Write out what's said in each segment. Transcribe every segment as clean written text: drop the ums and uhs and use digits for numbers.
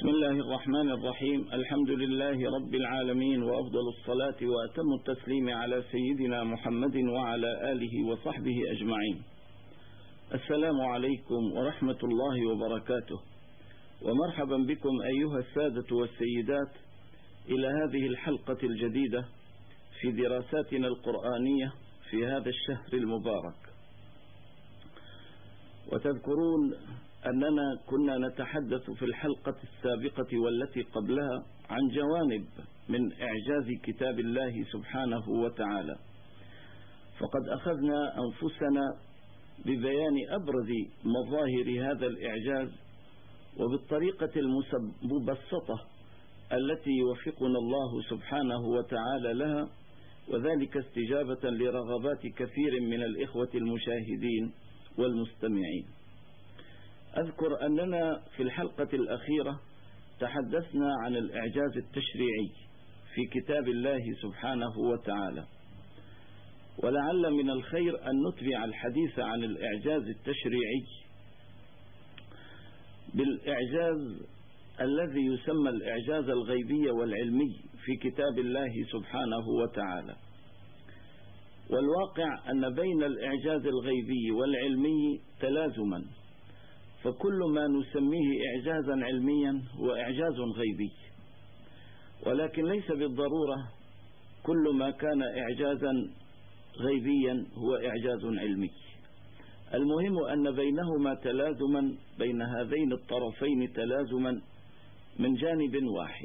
بسم الله الرحمن الرحيم. الحمد لله رب العالمين، وأفضل الصلاة وأتم التسليم على سيدنا محمد وعلى آله وصحبه أجمعين. السلام عليكم ورحمة الله وبركاته، ومرحبا بكم أيها السادة والسيدات إلى هذه الحلقة الجديدة في دراساتنا القرآنية في هذا الشهر المبارك. وتذكرون أننا كنا نتحدث في الحلقة السابقة والتي قبلها عن جوانب من إعجاز كتاب الله سبحانه وتعالى، فقد أخذنا أنفسنا ببيان أبرز مظاهر هذا الإعجاز وبالطريقة المبسطة التي يوفقنا الله سبحانه وتعالى لها، وذلك استجابة لرغبات كثير من الإخوة المشاهدين والمستمعين. أذكر أننا في الحلقة الأخيرة تحدثنا عن الإعجاز التشريعي في كتاب الله سبحانه وتعالى، ولعل من الخير أن نتبع الحديث عن الإعجاز التشريعي بالإعجاز الذي يسمى الإعجاز الغيبي والعلمي في كتاب الله سبحانه وتعالى. والواقع أن بين الإعجاز الغيبي والعلمي تلازما، فكل ما نسميه إعجازا علميا هو إعجاز غيبي، ولكن ليس بالضرورة كل ما كان إعجازا غيبيا هو إعجاز علمي. المهم أن بينهما تلازما، بين هذين الطرفين تلازما من جانب واحد.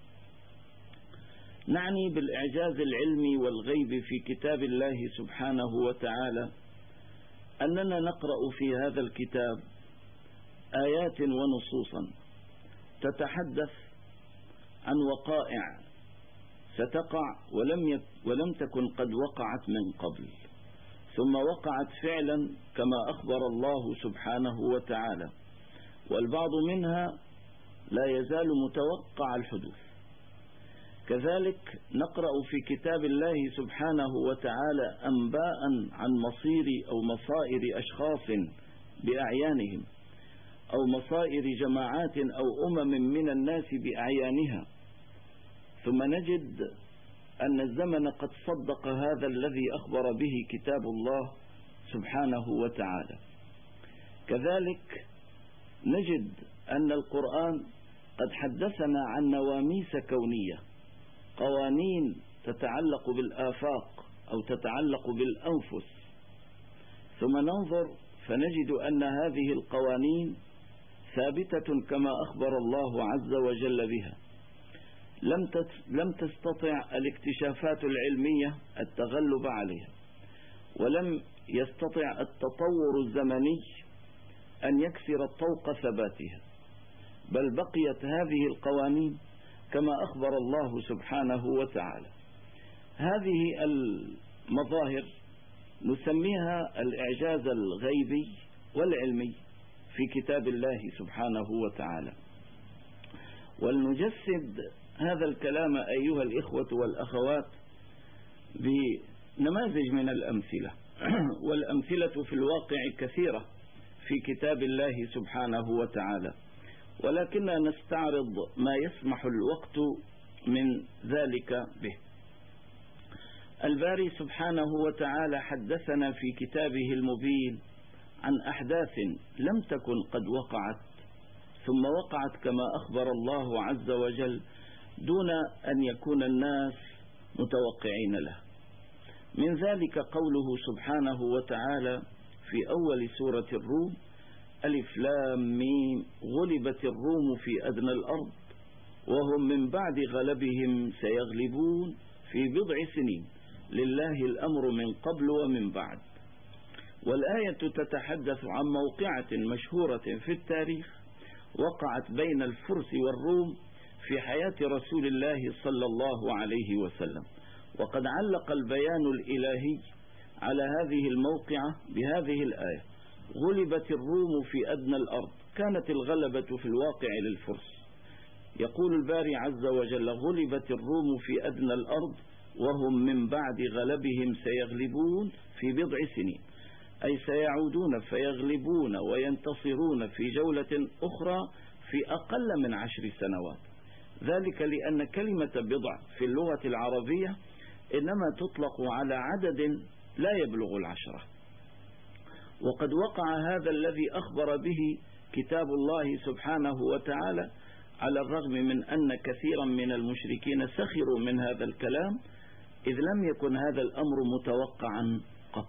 نعني بالإعجاز العلمي والغيب في كتاب الله سبحانه وتعالى أننا نقرأ في هذا الكتاب آيات ونصوصا تتحدث عن وقائع ستقع ولم تكن قد وقعت من قبل، ثم وقعت فعلا كما أخبر الله سبحانه وتعالى، والبعض منها لا يزال متوقع الحدوث. كذلك نقرأ في كتاب الله سبحانه وتعالى أنباء عن مصير أو مصائر أشخاص بأعيانهم، أو مصائر جماعات أو أمم من الناس بأعيانها، ثم نجد أن الزمن قد صدق هذا الذي أخبر به كتاب الله سبحانه وتعالى. كذلك نجد أن القرآن قد حدثنا عن نواميس كونية، قوانين تتعلق بالآفاق أو تتعلق بالأنفس، ثم ننظر فنجد أن هذه القوانين ثابتة كما أخبر الله عز وجل بها. لم تستطع الاكتشافات العلمية التغلب عليها، ولم يستطع التطور الزمني أن يكسر طوق ثباتها، بل بقيت هذه القوانين كما أخبر الله سبحانه وتعالى. هذه المظاهر نسميها الإعجاز الغيبي والعلمي في كتاب الله سبحانه وتعالى. ولنجسد هذا الكلام أيها الإخوة والأخوات بنماذج من الأمثلة، والأمثلة في الواقع كثيرة في كتاب الله سبحانه وتعالى، ولكننا نستعرض ما يسمح الوقت من ذلك به. الباري سبحانه وتعالى حدثنا في كتابه المبين عن أحداث لم تكن قد وقعت، ثم وقعت كما أخبر الله عز وجل دون أن يكون الناس متوقعين له. من ذلك قوله سبحانه وتعالى في أول سورة الروم: ألف لام ميم غلبت الروم في أدنى الأرض وهم من بعد غلبهم سيغلبون في بضع سنين لله الأمر من قبل ومن بعد. والآية تتحدث عن موقعة مشهورة في التاريخ وقعت بين الفرس والروم في حياة رسول الله صلى الله عليه وسلم، وقد علق البيان الإلهي على هذه الموقعة بهذه الآية: غلبت الروم في أدنى الأرض. كانت الغلبة في الواقع للفرس. يقول الباري عز وجل: غلبت الروم في أدنى الأرض وهم من بعد غلبهم سيغلبون في بضع سنين، أي سيعودون فيغلبون وينتصرون في جولة أخرى في في أقل من 10 سنوات، ذلك لأن كلمة بضع في اللغة العربية إنما تطلق على عدد لا يبلغ 10. وقد وقع هذا الذي أخبر به كتاب الله سبحانه وتعالى على الرغم من أن كثيرا من المشركين سخروا من هذا الكلام، إذ لم يكن هذا الأمر متوقعا قط.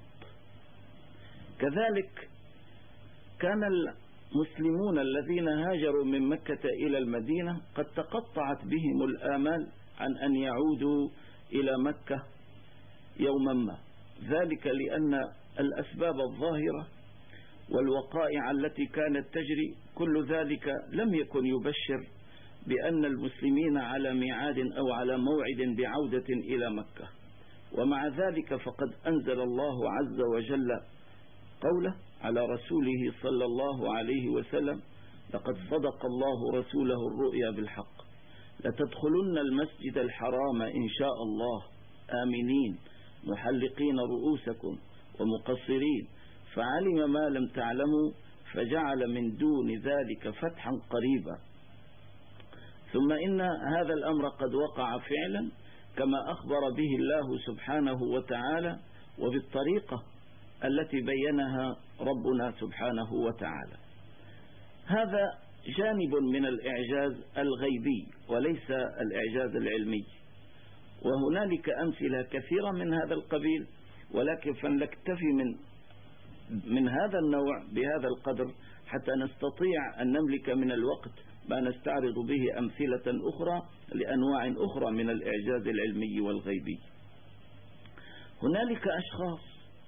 كذلك كان المسلمون الذين هاجروا من مكة إلى المدينة قد تقطعت بهم الآمال عن أن يعودوا إلى مكة يوما ما، ذلك لأن الأسباب الظاهرة والوقائع التي كانت تجري كل ذلك لم يكن يبشر بأن المسلمين على ميعاد أو على موعد بعودة إلى مكة. ومع ذلك فقد أنزل الله عز وجل قوله على رسوله صلى الله عليه وسلم: لقد صدق الله رسوله الرؤيا بالحق لتدخلن المسجد الحرام إن شاء الله آمنين محلقين رؤوسكم ومقصرين فعلم ما لم تعلموا فجعل من دون ذلك فتحا قريبا. ثم إن هذا الأمر قد وقع فعلا كما أخبر به الله سبحانه وتعالى وبالطريقة التي بينها ربنا سبحانه وتعالى. هذا جانب من الإعجاز الغيبي وليس الإعجاز العلمي، وهنالك أمثلة كثيرة من هذا القبيل، ولكن فلنكتفي من هذا النوع بهذا القدر حتى نستطيع أن نملك من الوقت ما نستعرض به أمثلة أخرى لأنواع أخرى من الإعجاز العلمي والغيبي. هنالك أشخاص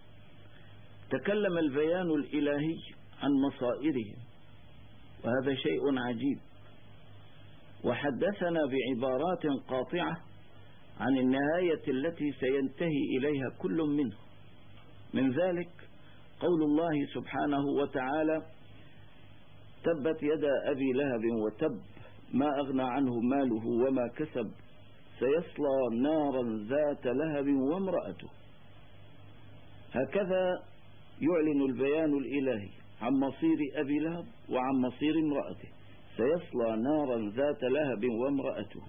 تكلم البيان الإلهي عن مصائرهم، وهذا شيء عجيب، وحدثنا بعبارات قاطعة عن النهاية التي سينتهي إليها كل منه. من ذلك قول الله سبحانه وتعالى: تبت يدا أبي لهب وتب ما أغنى عنه ماله وما كسب سيصلى نارا ذات لهب وامرأته. هكذا يعلن البيان الإلهي عن مصير أبي لهب وعن مصير امرأته: سيصلى نارا ذات لهب وامرأته.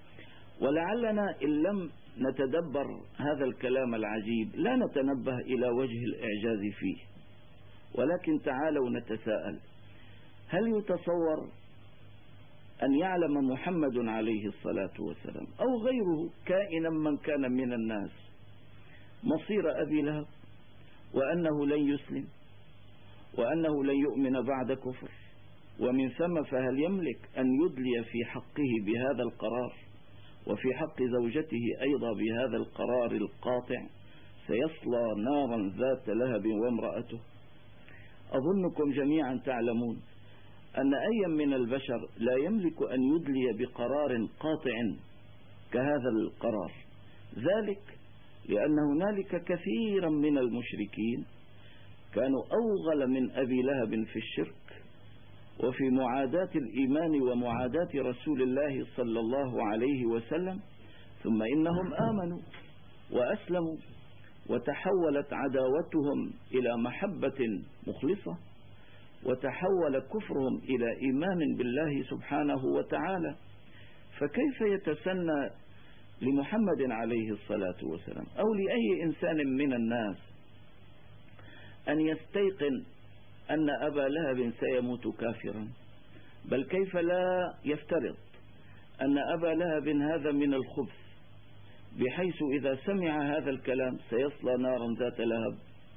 ولعلنا إن لم نتدبر هذا الكلام العجيب لا نتنبه إلى وجه الإعجاز فيه، ولكن تعالوا نتساءل: هل يتصور أن يعلم محمد عليه الصلاة والسلام أو غيره كائنا من كان من الناس مصير أبي لهب، وأنه لن يسلم، وأنه لن يؤمن بعد كفر، ومن ثم فهل يملك أن يدلي في حقه بهذا القرار وفي حق زوجته أيضا بهذا القرار القاطع: سيصلى نارا ذات لهب وامرأته؟ أظنكم جميعا تعلمون أن أي من البشر لا يملك أن يدلي بقرار قاطع كهذا القرار، ذلك لأن هنالك كثيرا من المشركين كانوا أوغل من أبي لهب في الشرك وفي معاداة الإيمان ومعاداة رسول الله صلى الله عليه وسلم، ثم إنهم آمنوا وأسلموا وتحولت عداوتهم إلى محبة مخلصة، وتحول كفرهم إلى إيمان بالله سبحانه وتعالى. فكيف يتسنى لمحمد عليه الصلاة والسلام أو لأي إنسان من الناس أن يستيقن أن أبا لهب سيموت كافرا؟ بل كيف لا يفترض أن أبا لهب هذا من الخبث، بحيث إذا سمع هذا الكلام سيصلى نارا ذات لهب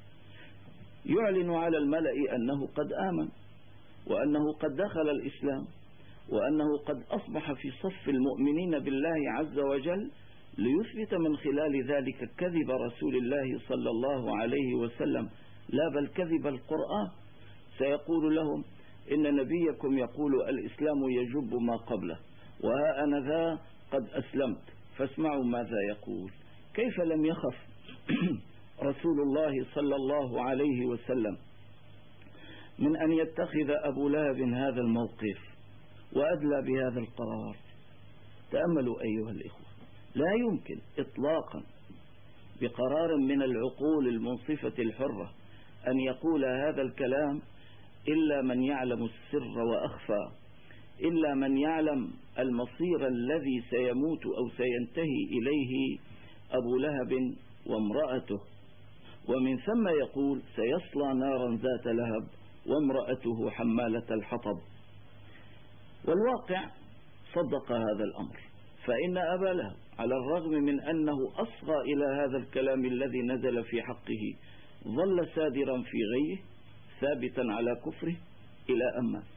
يعلن على الملأ أنه قد آمن، وأنه قد دخل الإسلام، وأنه قد أصبح في صف المؤمنين بالله عز وجل، ليثبت من خلال ذلك كذب رسول الله صلى الله عليه وسلم، لا بل كذب القرآن. سيقول لهم: إن نبيكم يقول الإسلام يجب ما قبله، وها أنا ذا قد أسلمت، فاسمعوا ماذا يقول. كيف لم يخف رسول الله صلى الله عليه وسلم من أن يتخذ أبو لهب هذا الموقف وأدلى بهذا القرار؟ تأملوا أيها الإخوة، لا يمكن إطلاقا بقرار من العقول المنصفة الحرة أن يقول هذا الكلام إلا من يعلم السر وأخفى، إلا من يعلم المصير الذي سيموت أو سينتهي إليه أبو لهب وامرأته، ومن ثم يقول سيصلى نارا ذات لهب وامرأته حمالة الحطب. والواقع صدق هذا الأمر، فإن أبا لهب على الرغم من أنه أصغى إلى هذا الكلام الذي نزل في حقه ظل سادرا في غيه ثابتا على كفره إلى أن مات.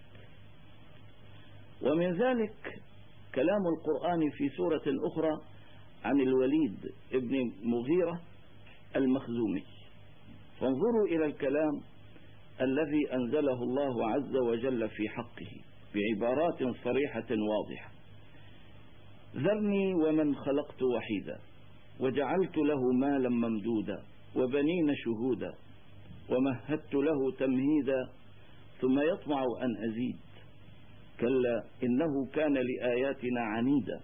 ومن ذلك كلام القرآن في سورة أخرى عن الوليد ابن مغيرة المخزومي، فانظروا إلى الكلام الذي أنزله الله عز وجل في حقه بعبارات صريحة واضحة: ذرني ومن خلقت وحيدا وجعلت له مالا ممدودا وبنين شهودا ومهدت له تمهيدا ثم يطمع أن أزيد كلا إنه كان لآياتنا عنيدا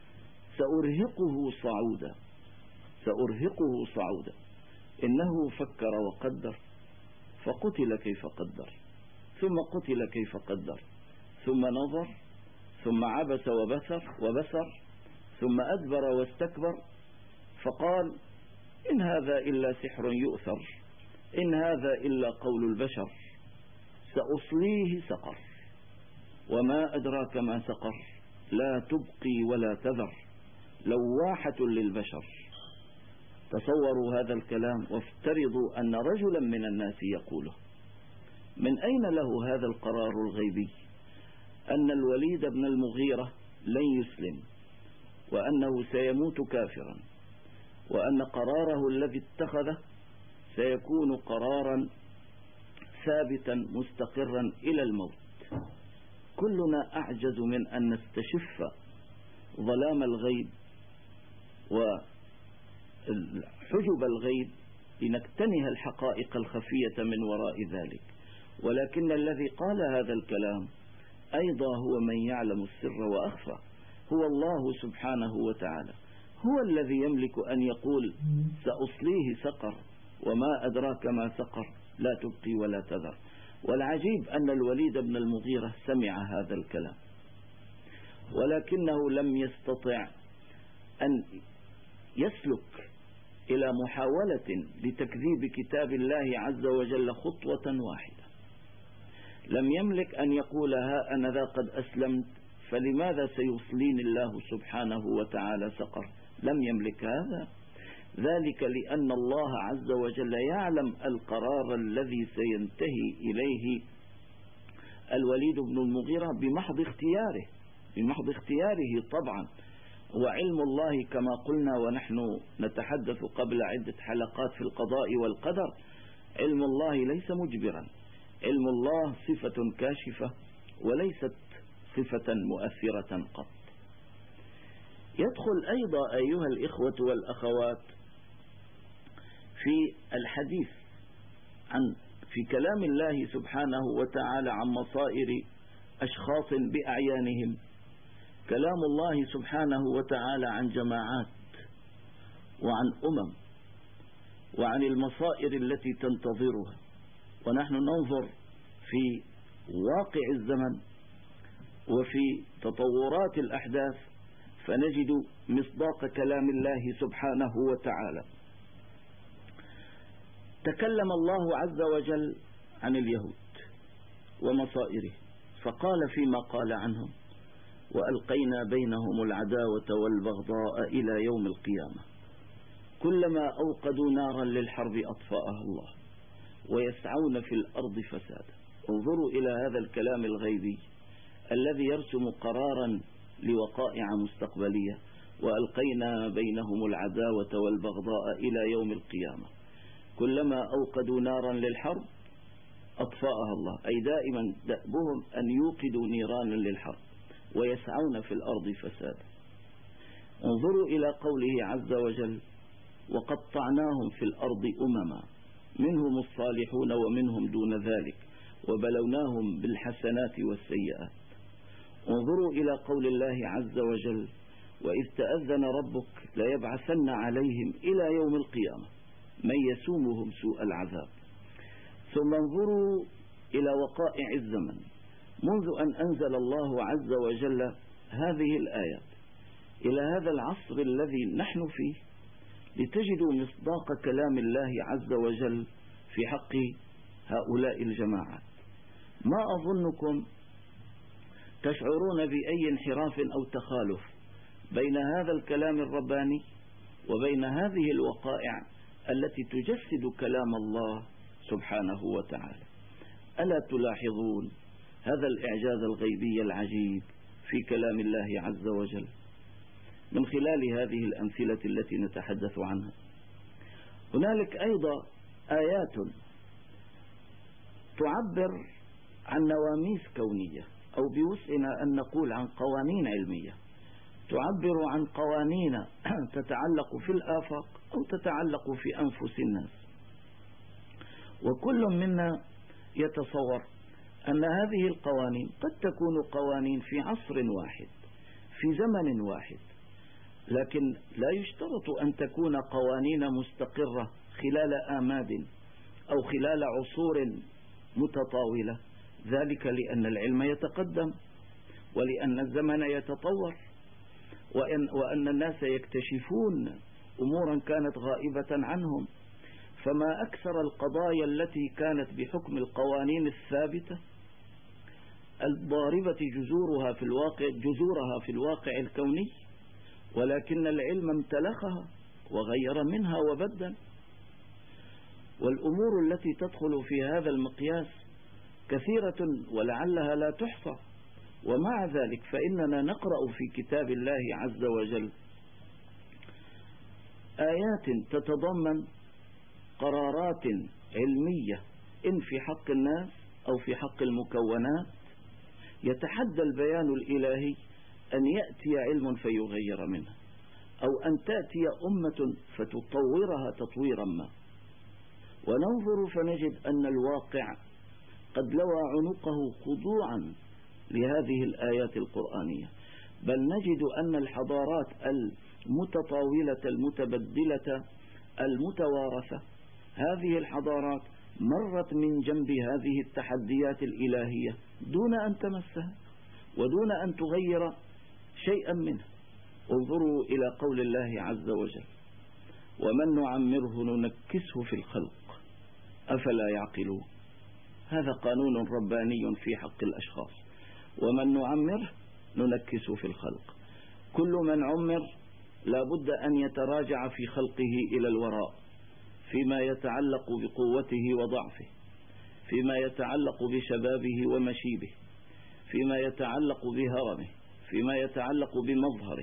سأرهقه صعودا إنه فكر وقدر فقتل كيف قدر ثم قتل كيف قدر ثم نظر ثم عبس وبسر ثم أدبر واستكبر فقال إن هذا إلا سحر يؤثر إن هذا إلا قول البشر سأصليه سقر وما أدراك ما سقر لا تبقي ولا تذر لواحة للبشر. تصوروا هذا الكلام وافترضوا أن رجلا من الناس يقوله. من أين له هذا القرار الغيبي أن الوليد بن المغيرة لن يسلم وأنه سيموت كافرا وأن قراره الذي اتخذه سيكون قرارا ثابتا مستقرا إلى الموت؟ كلنا أعجز من أن نستشف ظلام الغيب وحجب الغيب لنكتنه الحقائق الخفية من وراء ذلك. ولكن الذي قال هذا الكلام أيضا هو من يعلم السر وأخفى، هو الله سبحانه وتعالى، هو الذي يملك أن يقول سأصليه سقر وما أدراك ما سقر لا تبقي ولا تذر. والعجيب أن الوليد بن المغيرة سمع هذا الكلام ولكنه لم يستطع أن يسلك إلى محاولة لتكذيب كتاب الله عز وجل خطوة واحدة. لم يملك أن يقول ها أنا ذا قد أسلمت فلماذا سيصليني الله سبحانه وتعالى سقر؟ لم يملك هذا، ذلك لأن الله عز وجل يعلم القرار الذي سينتهي إليه الوليد بن المغيرة بمحض اختياره طبعا. وعلم الله كما قلنا ونحن نتحدث قبل عدة حلقات في القضاء والقدر، علم الله ليس مجبرا، علم الله صفة كاشفة وليست صفة مؤثرة قط. يدخل أيضا أيها الإخوة والأخوات في الحديث في كلام الله سبحانه وتعالى عن مصائر أشخاص بأعيانهم كلام الله سبحانه وتعالى عن جماعات وعن وعن المصائر التي تنتظرها. ونحن ننظر في واقع الزمن وفي تطورات الأحداث فنجد مصداق كلام الله سبحانه وتعالى. تكلم الله عز وجل عن اليهود ومصائره فقال فيما قال عنهم وألقينا بينهم العداوة والبغضاء إلى يوم القيامة كلما أوقدوا نارا للحرب أطفأها الله ويسعون في الأرض فسادا. انظروا إلى هذا الكلام الغيبي الذي يرسم قرارا لوقائع مستقبلية. وألقينا بينهم العداوة والبغضاء إلى يوم القيامة كلما أوقدوا نارا للحرب أطفأها الله، أي دائما دأبهم أن يوقدوا نيرانا للحرب ويسعون في الأرض فسادا. انظروا إلى قوله عز وجل وقطعناهم في الأرض أمما منهم الصالحون ومنهم دون ذلك وبلوناهم بالحسنات والسيئات. انظروا إلى قول الله عز وجل وإذ تأذن ربك ليبعثن عليهم إلى يوم القيامة من يسومهم سوء العذاب. ثم انظروا إلى وقائع الزمن منذ أن أنزل الله عز وجل هذه الآيات إلى هذا العصر الذي نحن فيه، لتجدوا مصداق كلام الله عز وجل في حق هؤلاء الجماعات. ما أظنكم تشعرون بأي انحراف أو تخالف بين هذا الكلام الرباني وبين هذه الوقائع التي تجسد كلام الله سبحانه وتعالى. ألا تلاحظون هذا الإعجاز الغيبي العجيب في كلام الله عز وجل من خلال هذه الأمثلة التي نتحدث عنها؟ هنالك أيضا آيات تعبر عن نواميس كونية، أو بوسعنا أن نقول عن قوانين علمية، تعبر عن قوانين تتعلق في الآفاق أو تتعلق في أنفس الناس. وكل منا يتصور أن هذه القوانين قد تكون قوانين في عصر واحد في زمن واحد، لكن لا يشترط أن تكون قوانين مستقرة خلال آماد أو خلال عصور متطاولة، ذلك لأن العلم يتقدم ولأن الزمن يتطور وأن الناس يكتشفون أمورا كانت غائبة عنهم. فما أكثر القضايا التي كانت بحكم القوانين الثابتة الضاربة جذورها في الواقع الكوني، ولكن العلم امتلخها وغير منها وبدل. والأمور التي تدخل في هذا المقياس كثيرة ولعلها لا تحصى، ومع ذلك فإننا نقرأ في كتاب الله عز وجل آيات تتضمن قرارات علمية إن في حق الناس أو في حق المكونات. يتحدى البيان الإلهي أن يأتي علم فيغير منها، أو أن تأتي أمة فتطورها تطويرا ما. وننظر فنجد أن الواقع قد لوى عنقه خضوعا لهذه الآيات القرآنية، بل نجد أن الحضارات المتطاولة المتبدلة المتوارثة، هذه الحضارات مرت من جنب هذه التحديات الإلهية دون أن تمسها ودون أن تغير شيئا منها. انظروا إلى قول الله عز وجل: ومن نعمره ننكسه في الخلق أفلا يعقلون. هذا قانون رباني في حق الأشخاص، ومن نعمره ننكسه في الخلق. كل من عمر لا بد أن يتراجع في خلقه إلى الوراء فيما يتعلق بقوته وضعفه، فيما يتعلق بشبابه ومشيبه، فيما يتعلق بهرمه، فيما يتعلق بمظهره.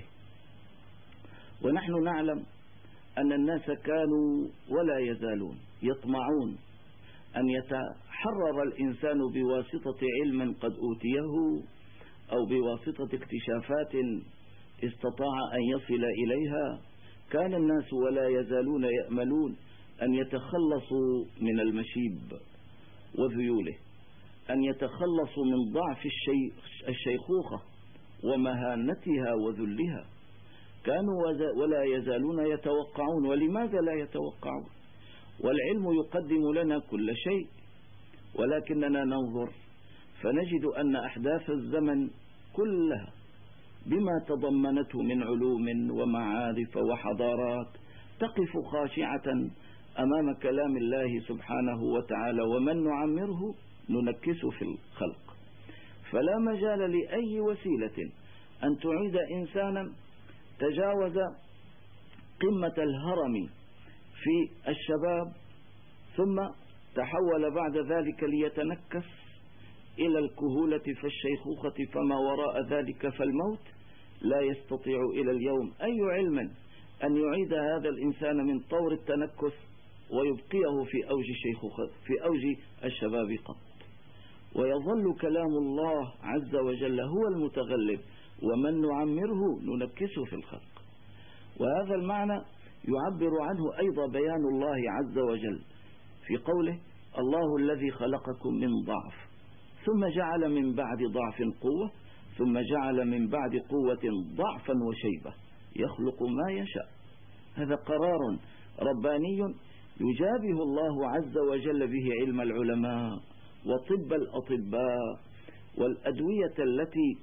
ونحن نعلم أن الناس كانوا ولا يزالون يطمعون أن يتحرر الإنسان بواسطة علم قد أوتيه أو بواسطة اكتشافات استطاع أن يصل إليها. كان الناس ولا يزالون يأملون أن يتخلصوا من المشيب وذيوله، أن يتخلصوا من ضعف الشيخوخة ومهانتها وذلها. كانوا ولا يزالون يتوقعون. ولماذا لا يتوقعون؟ والعلم يقدم لنا كل شيء، ولكننا ننظر فنجد أن أحداث الزمن كلها بما تضمنته من علوم ومعارف وحضارات تقف خاشعة أمام كلام الله سبحانه وتعالى: ومن نعمره ننكسه في الخلق. فلا مجال لأي وسيلة أن تعيد إنسانا تجاوز قمة الهرم في الشباب ثم تحول بعد ذلك ليتنكس إلى الكهولة في الشيخوخة فما وراء ذلك فالموت. لا يستطيع إلى اليوم أي علم أن يعيد هذا الإنسان من طور التنكس ويبقيه في أوج الشباب قط. ويظل كلام الله عز وجل هو المتغلب: ومن نعمره ننكسه في الخلق. وهذا المعنى يعبر عنه أيضا بيان الله عز وجل في قوله: الله الذي خلقكم من ضعف ثم جعل من بعد ضعف قوة ثم جعل من بعد قوة ضعفا وشيبة يخلق ما يشاء. هذا قرار رباني يجابه الله عز وجل به علم العلماء وطب الأطباء والأدوية التي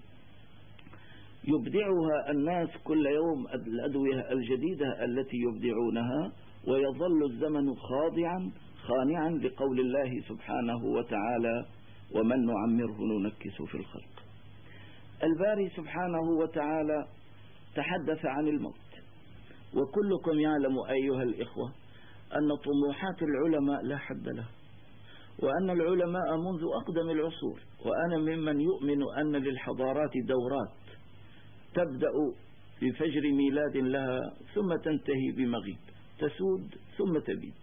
يبدعها الناس كل يوم، الأدوية الجديدة التي يبدعونها، ويظل الزمن خانعا لقول الله سبحانه وتعالى: ومن نعمره ننكس في الخلق. الباري سبحانه وتعالى تحدث عن الموت، وكلكم يعلم أيها الإخوة أن طموحات العلماء لا حد لها، وأن العلماء منذ أقدم العصور، وأنا ممن يؤمن أن للحضارات دورات تبدأ في فجر ميلاد لها ثم تنتهي بمغيب، تسود ثم تبيد.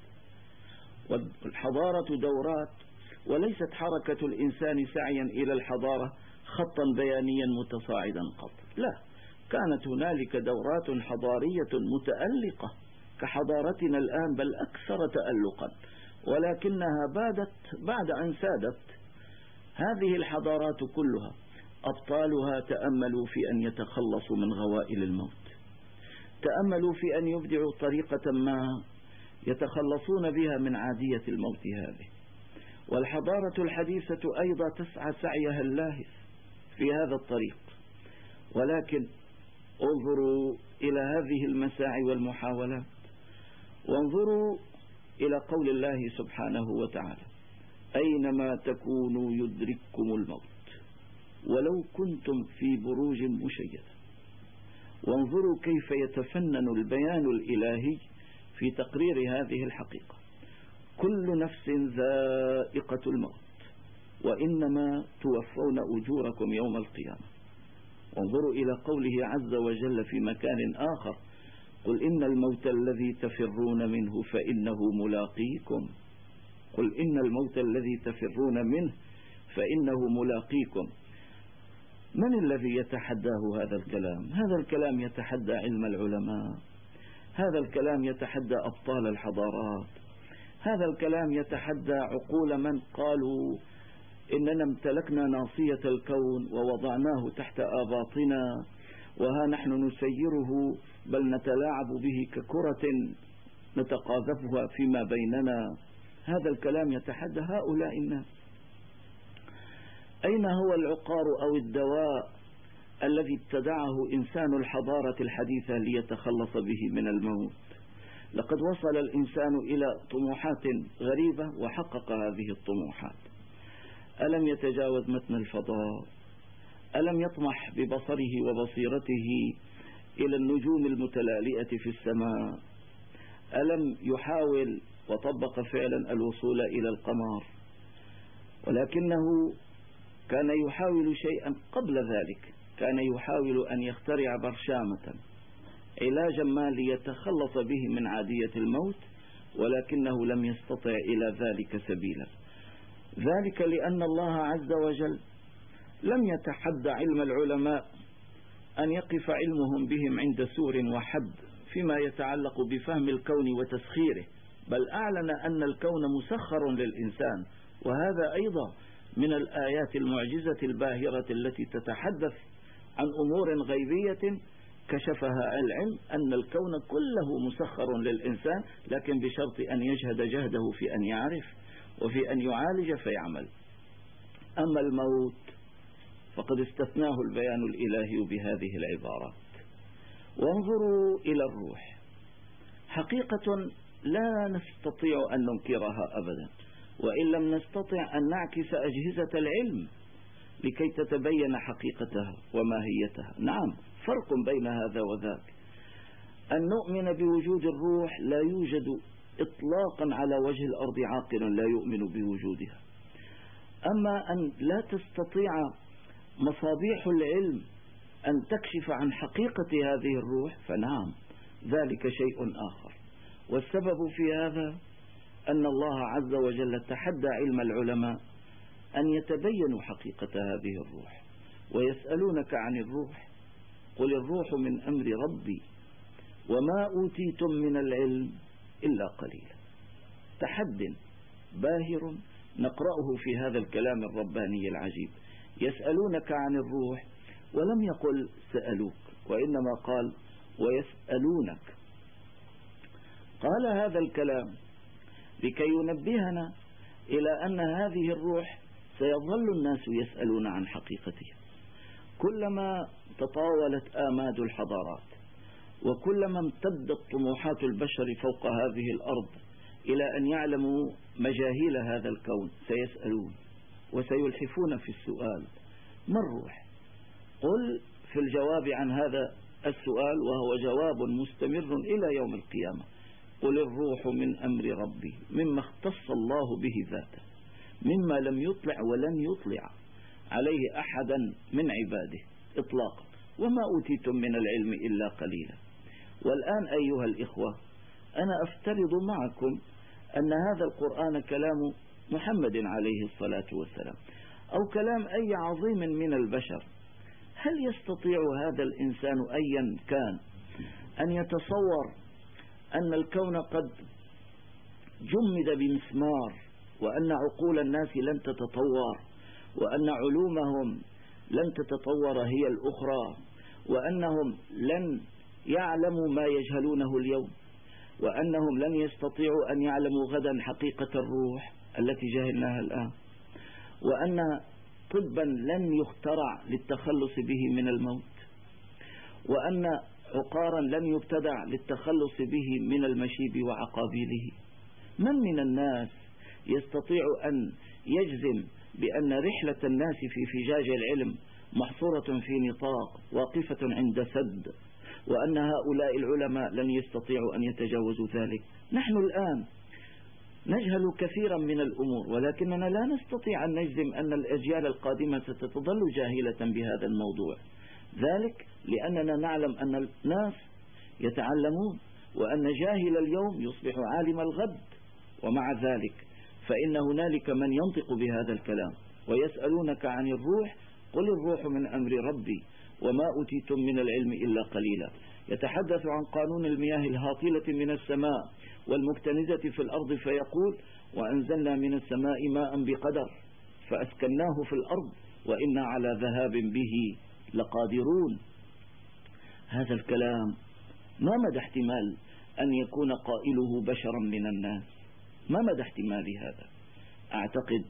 والحضارة دورات، وليست حركة الإنسان سعيا إلى الحضارة خطا بيانيا متصاعدا قط، لا، كانت هنالك دورات حضارية متألقة كحضارتنا الآن، بل أكثر تألقا، ولكنها بادت بعد أن سادت. هذه الحضارات كلها أبطالها تأملوا في أن يتخلصوا من غوائل الموت، تأملوا في أن يبدعوا طريقة ما يتخلصون بها من عادية الموت هذه. والحضارة الحديثة أيضا تسعى سعيها اللاهث في هذا الطريق، ولكن انظروا إلى هذه المساعي والمحاولات، وانظروا إلى قول الله سبحانه وتعالى: أينما تكونوا يدرككم الموت ولو كنتم في بروج مشيدة. وانظروا كيف يتفنن البيان الإلهي في تقرير هذه الحقيقة: كل نفس ذائقة الموت وإنما توفون أجوركم يوم القيامة. وانظروا إلى قوله عز وجل في مكان آخر: قل إن الموت الذي تفرون منه فإنه ملاقيكم. قل إن الموت الذي تفرون منه فإنه ملاقيكم. من الذي يتحداه هذا الكلام؟ هذا الكلام يتحدى علم العلماء، هذا الكلام يتحدى أبطال الحضارات، هذا الكلام يتحدى عقول من قالوا إننا امتلكنا ناصية الكون ووضعناه تحت آباطنا، وها نحن نسيره بل نتلاعب به ككرة نتقاذفها فيما بيننا. هذا الكلام يتحدى هؤلاء الناس. أين هو العقار أو الدواء الذي ابتدعه إنسان الحضارة الحديثة ليتخلص به من الموت؟ لقد وصل الإنسان إلى طموحات غريبة وحقق هذه الطموحات. ألم يتجاوز متن الفضاء؟ ألم يطمح ببصره وبصيرته إلى النجوم المتلالئة في السماء؟ ألم يحاول وطبق فعلا الوصول إلى القمر؟ ولكنه كان يحاول شيئا قبل ذلك، كان يحاول أن يخترع برشامة، علاجا ما ليتخلص به من عادية الموت، ولكنه لم يستطع إلى ذلك سبيلا. ذلك لأن الله عز وجل لم يتحدى علم العلماء أن يقف علمهم بهم عند سور وحد فيما يتعلق بفهم الكون وتسخيره، بل أعلن أن الكون مسخر للإنسان. وهذا أيضا من الآيات المعجزة الباهرة التي تتحدث عن أمور غيبية كشفها العلم، أن الكون كله مسخر للإنسان، لكن بشرط أن يجهد جهده في أن يعرف وفي أن يعالج فيعمل. أما الموت فقد استثناه البيان الإلهي بهذه العبارات. وانظروا إلى الروح، حقيقة لا نستطيع أن ننكرها أبدا، وإن لم نستطع أن نعكس أجهزة العلم لكي تتبين حقيقتها وماهيتها. نعم، فرق بين هذا وذاك. أن نؤمن بوجود الروح لا يوجد إطلاقا على وجه الأرض عاقل لا يؤمن بوجودها. أما أن لا تستطيع مصابيح العلم أن تكشف عن حقيقة هذه الروح فنعم، ذلك شيء آخر. والسبب في هذا أن الله عز وجل تحدى علم العلماء أن يتبينوا حقيقة هذه الروح. ويسألونك عن الروح قل الروح من أمر ربي وما أوتيتم من العلم إلا قليلا. تحد باهر نقرأه في هذا الكلام الرباني العجيب. يسألونك عن الروح، ولم يقل سألوك، وإنما قال ويسألونك. قال هذا الكلام لكي ينبهنا إلى أن هذه الروح سيظل الناس يسألون عن حقيقتها. كلما تطاولت آماد الحضارات وكلما امتدت طموحات البشر فوق هذه الأرض إلى أن يعلموا مجاهيل هذا الكون سيسألون وسيلحفون في السؤال: ما الروح؟ قل في الجواب عن هذا السؤال، وهو جواب مستمر إلى يوم القيامة: قل الروح من أمر ربي، مما اختص الله به ذاته، مما لم يطلع ولن يطلع عليه أحدا من عباده إطلاقا، وما أوتيتم من العلم إلا قليلا. والآن أيها الإخوة، أنا أفترض معكم أن هذا القرآن كلام محمد عليه الصلاة والسلام، أو كلام أي عظيم من البشر. هل يستطيع هذا الإنسان أيا كان أن يتصور أن الكون قد جمد بمسمار، وأن عقول الناس لن تتطور، وأن علومهم لن تتطور هي الأخرى، وأنهم لن يعلموا ما يجهلونه اليوم، وأنهم لن يستطيعوا أن يعلموا غدا حقيقة الروح التي جهلناها الآن، وأن طبا لن يخترع للتخلص به من الموت، وأن عقارا لن يبتدع للتخلص به من المشيب وعقابيله؟ من الناس يستطيع أن يجزم بأن رحلة الناس في فجاج العلم محصورة في نطاق واقفة عند سد، وأن هؤلاء العلماء لن يستطيعوا أن يتجاوزوا ذلك؟ نحن الآن نجهل كثيرا من الأمور، ولكننا لا نستطيع أن نجزم أن الأجيال القادمة ستظل جاهلة بهذا الموضوع، ذلك لأننا نعلم أن الناس يتعلمون، وأن جاهل اليوم يصبح عالم الغد. ومع ذلك فإن هنالك من ينطق بهذا الكلام: ويسألونك عن الروح قل الروح من أمر ربي وما أوتيتم من العلم إلا قليلا. يتحدث عن قانون المياه الهاطلة من السماء والمكتنزة في الأرض، فيقول: وأنزلنا من السماء ماء بقدر فأسكناه في الأرض وإنا على ذهاب به لقادرون. هذا الكلام ما مدى احتمال أن يكون قائله بشرا من الناس؟ ما مدى احتمال هذا؟ أعتقد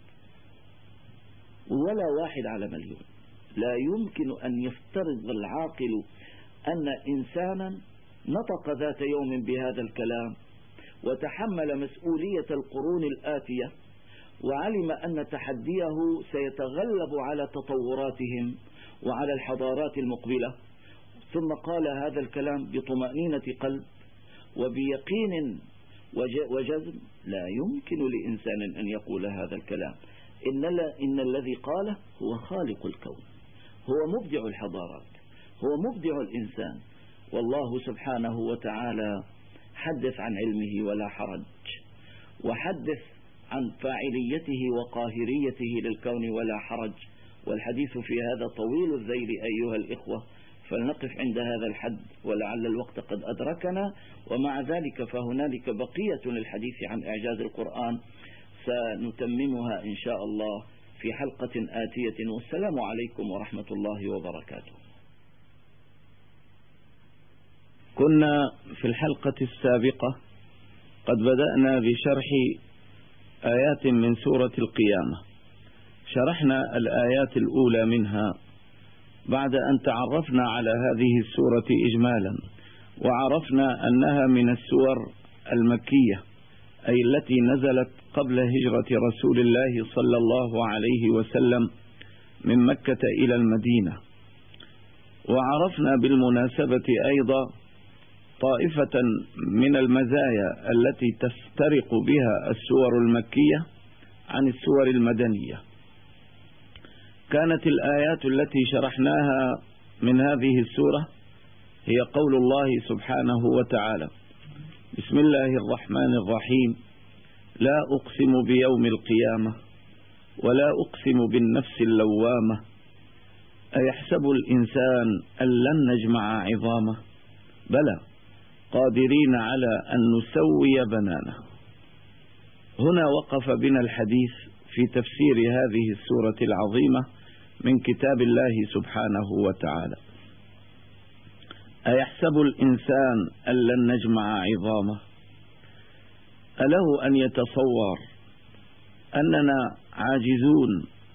ولا واحد على مليون. لا يمكن أن يفترض العاقل أن إنسانا نطق ذات يوم بهذا الكلام وتحمل مسؤولية القرون الآتية، وعلم أن تحديه سيتغلب على تطوراتهم وعلى الحضارات المقبلة، ثم قال هذا الكلام بطمأنينة قلب وبيقين وجزم. لا يمكن لإنسان أن يقول هذا الكلام. إن الذي قاله هو خالق الكون، هو مبدع الحضارات، هو مبدع الإنسان. والله سبحانه وتعالى حدث عن علمه ولا حرج، وحدث عن فاعليته وقاهريته للكون ولا حرج. والحديث في هذا طويل الذيل أيها الإخوة، فلنقف عند هذا الحد ولعل الوقت قد أدركنا. ومع ذلك فهنالك بقية للحديث عن إعجاز القرآن سنتممها إن شاء الله في حلقة آتية. والسلام عليكم ورحمة الله وبركاته. كنا في الحلقة السابقة قد بدأنا بشرح آيات من سورة القيامة. شرحنا الآيات الأولى منها بعد أن تعرفنا على هذه السورة إجمالا، وعرفنا أنها من السور المكية، أي التي نزلت قبل هجرة رسول الله صلى الله عليه وسلم من مكة إلى المدينة. وعرفنا بالمناسبة أيضا طائفة من المزايا التي تفترق بها السور المكية عن السور المدنية. كانت الآيات التي شرحناها من هذه السورة هي قول الله سبحانه وتعالى: بسم الله الرحمن الرحيم، لا أقسم بيوم القيامة ولا أقسم بالنفس اللوامة أيحسب الإنسان أن لن نجمع عظامه بلى قادرين على أن نسوي بنانه. هنا وقف بنا الحديث في تفسير هذه السورة العظيمة من كتاب الله سبحانه وتعالى. أيحسب الإنسان أن لن نجمع عظامه؟ أله أن يتصور أننا عاجزون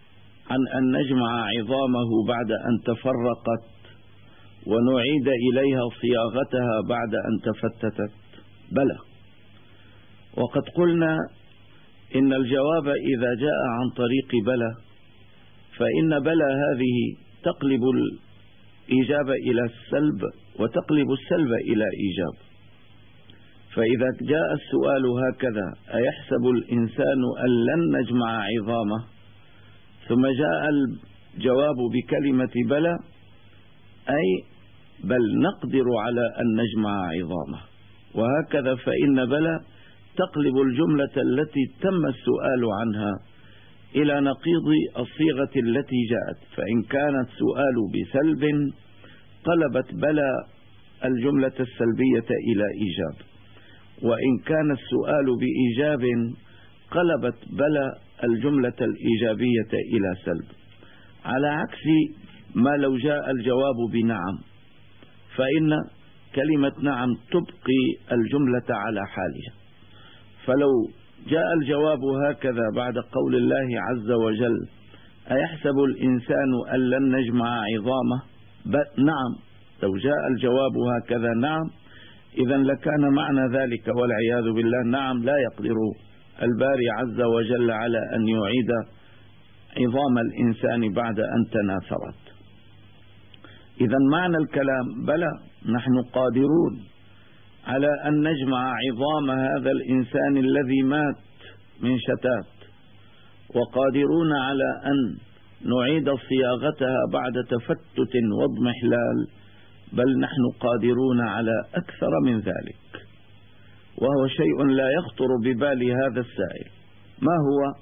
عن أن نجمع عظامه بعد أن تفرقت ونعيد إليها صياغتها بعد أن تفتتت؟ بلى. وقد قلنا إن الجواب إذا جاء عن طريق بلى فإن بلى هذه تقلب الإجابة إلى السلب وتقلب السلب إلى إيجاب. فإذا جاء السؤال هكذا: أيحسب الإنسان أن لن نجمع عظامه؟ ثم جاء الجواب بكلمة بلى، أي بل نقدر على أن نجمع عظامه. وهكذا فإن بلى تقلب الجملة التي تم السؤال عنها إلى نقيض الصيغة التي جاءت. فإن كان السؤال بسلب قلبت بلى الجملة السلبية إلى إيجاب، وإن كان السؤال بإيجاب قلبت بلى الجملة الإيجابية إلى سلب، على عكس ما لو جاء الجواب بنعم، فإن كلمة نعم تبقي الجملة على حالها. فلو جاء الجواب هكذا بعد قول الله عز وجل: أيحسب الإنسان أن لن نجمع عظامه؟ نعم. لو جاء الجواب هكذا نعم، إذن لكان معنى ذلك والعياذ بالله نعم لا يقدر الباري عز وجل على أن يعيد عظام الإنسان بعد أن تناثرت. إذن معنى الكلام: بلى، نحن قادرون على أن نجمع عظام هذا الإنسان الذي مات من شتات، وقادرون على أن نعيد صياغتها بعد تفتت واضمحلال، بل نحن قادرون على أكثر من ذلك، وهو شيء لا يخطر ببال هذا السائل. ما هو؟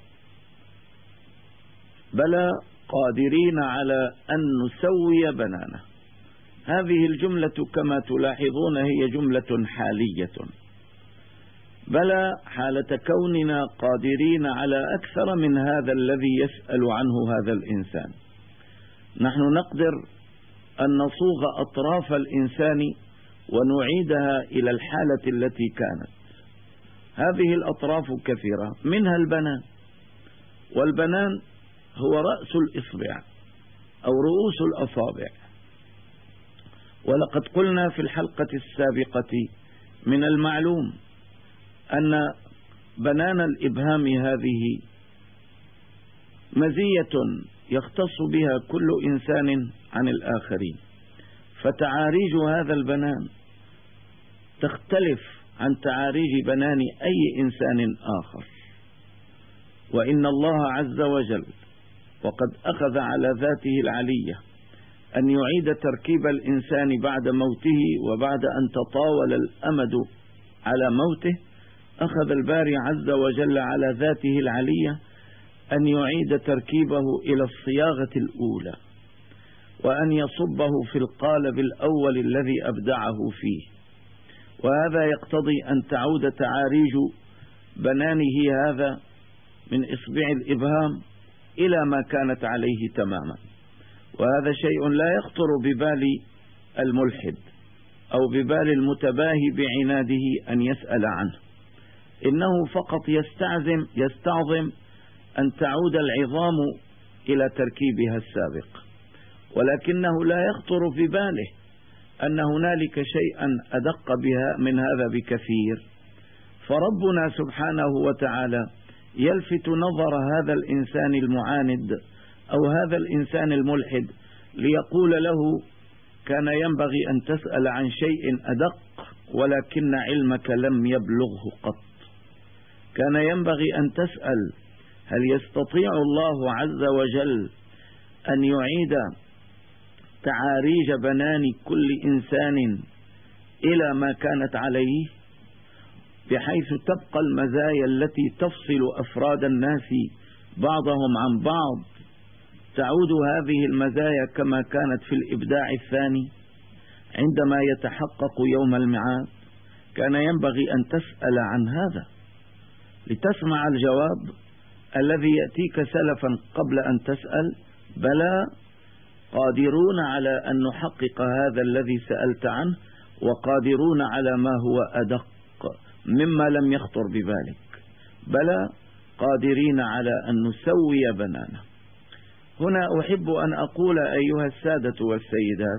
بلى قادرين على أن نسوي بنانه. هذه الجملة كما تلاحظون هي جملة حالية. بلى حالة كوننا قادرين على أكثر من هذا الذي يسأل عنه هذا الإنسان. نحن نقدر أن نصوغ أطراف الإنسان ونعيدها إلى الحالة التي كانت. هذه الأطراف كثيرة، منها البنان، والبنان هو رأس الإصبع أو رؤوس الأصابع. ولقد قلنا في الحلقة السابقة من المعلوم أن بنان الإبهام هذه مزية يختص بها كل إنسان عن الآخرين، فتعاريج هذا البنان تختلف عن تعاريج بنان أي إنسان آخر. وإن الله عز وجل وقد أخذ على ذاته العلية أن يعيد تركيب الإنسان بعد موته، وبعد أن تطاول الأمد على موته أخذ الباري عز وجل على ذاته العلية أن يعيد تركيبه إلى الصياغة الأولى، وأن يصبه في القالب الأول الذي أبدعه فيه. وهذا يقتضي أن تعود تعاريج بنانه هذا من إصبع الإبهام إلى ما كانت عليه تماما. وهذا شيء لا يخطر ببال الملحد أو ببال المتباهي بعناده أن يسأل عنه، إنه فقط يستعظم أن تعود العظام إلى تركيبها السابق، ولكنه لا يخطر في باله أن هنالك شيئا أدق بها من هذا بكثير. فربنا سبحانه وتعالى يلفت نظر هذا الإنسان المعاند أو هذا الإنسان الملحد ليقول له: كان ينبغي أن تسأل عن شيء أدق ولكن علمك لم يبلغه قط. كان ينبغي أن تسأل: هل يستطيع الله عز وجل أن يعيد تعاريج بنان كل إنسان إلى ما كانت عليه، بحيث تبقى المزايا التي تفصل أفراد الناس بعضهم عن بعض تعود هذه المزايا كما كانت في الإبداع الثاني عندما يتحقق يوم الميعاد؟ كان ينبغي أن تسأل عن هذا لتسمع الجواب الذي يأتيك سلفا قبل أن تسأل: بلى، قادرون على أن نحقق هذا الذي سألت عنه، وقادرون على ما هو أدق مما لم يخطر ببالك. بلى، قادرين على أن نسوي بنانه. هنا أحب أن أقول أيها السادة والسيدات